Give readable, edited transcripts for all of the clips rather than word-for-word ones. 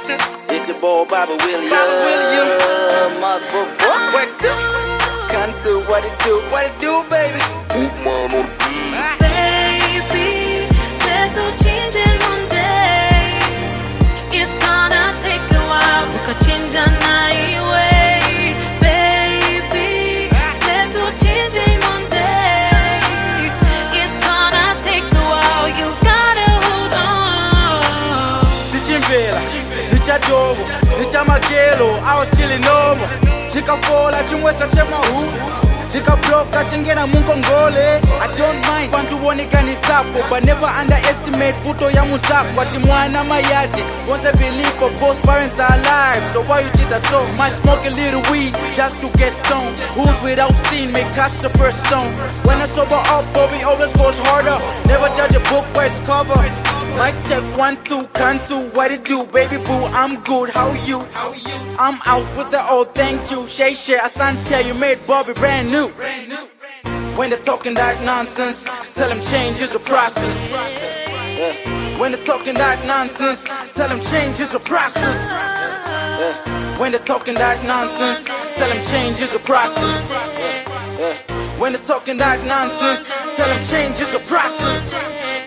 It's your boy Bobby Williams. Motherfucker, what do? Kansu, what it do, baby? Baby, there's no changing one day. It's gonna take a while. We could change our night way. Baby, there's no changing one day. It's gonna take a while. You gotta hold on. Sichimvela, nichadogo, nichamagelo. I was killing over. Chikafola, chimwesa chemahu. Chikabloka, chingena munkongole. I don't mind, bantu wonekani sapo, but never underestimate puto ya musako. Atimwana mayati, once I believe for both parents are alive. So why you cheat us so much? Smoke a little weed just to get stoned. Who's without sin may cast the first stone. When I sober up, Bobby always goes harder. Never judge a book by its cover. Mic check 1, 2, Kansu, what it do, baby boo? I'm good, how you? I'm out with the old thank you. Shay Asante, you made Bobby brand new. When they're talking that nonsense, tell them change is a process. When they're talking that nonsense, tell them change is a process. When they're talking that nonsense, tell them change is a process. When they're talking that nonsense, tell them change is a process.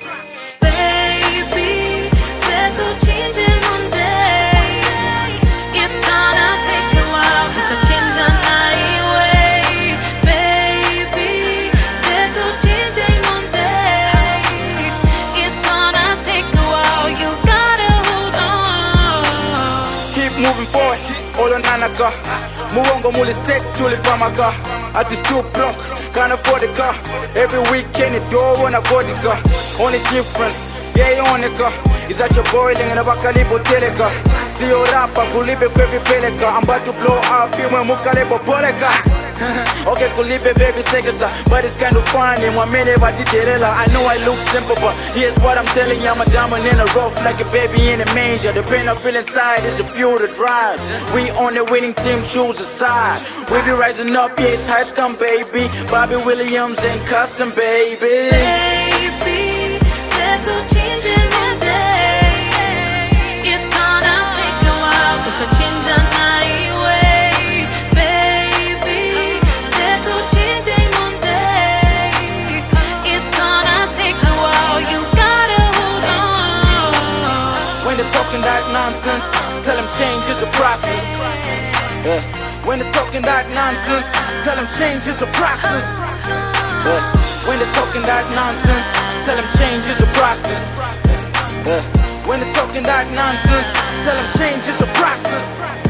Baby, there's no changing one day. It's gonna take a while. We could change our night way. Baby, there's no changing one day. It's gonna take a while. You gotta hold on. Keep moving forward, hold on Anaka. Muongo muli set, tuli pamaka. At this too broke, can't afford the car. Every weekend it door on a body car. Only difference, yeah, on the car. Is that your boiling in a bakalibo teleka. See your rapper, kulibe kwevi peleka. I'm about to blow up, bimwe mukalebo poleka. Okay, kulibe baby sekesa. But it's kind of funny, one minute but I know I look simple, but here's what I'm telling you. I'm a diamond in a rough like a baby in a manger. The pain I feel inside is the fuel that drives. We on the winning team, choose a side. We be rising up, yes, high scum baby. Bobby Williams and custom baby. Baby, there's no changing one day. It's gonna take a while. We could change our night way. Baby, there's no changing one day. It's gonna take a while. You gotta hold on. When they're talking that nonsense, tell them change is a process. When they're talking that nonsense, tell them change is a process. When they're talking that nonsense, tell them change is a process. When they're talking that nonsense, tell them change is a process.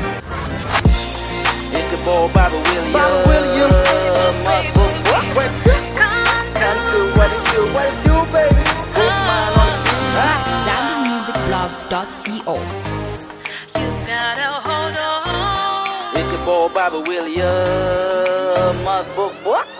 It's your boy Bobby Williams. Motherfucker, Kansu, what it do, baby? Put mine on the beat. ZambianMusicBlog.co. You gotta hold on. It's your boy Bobby Williams. Motherfucker,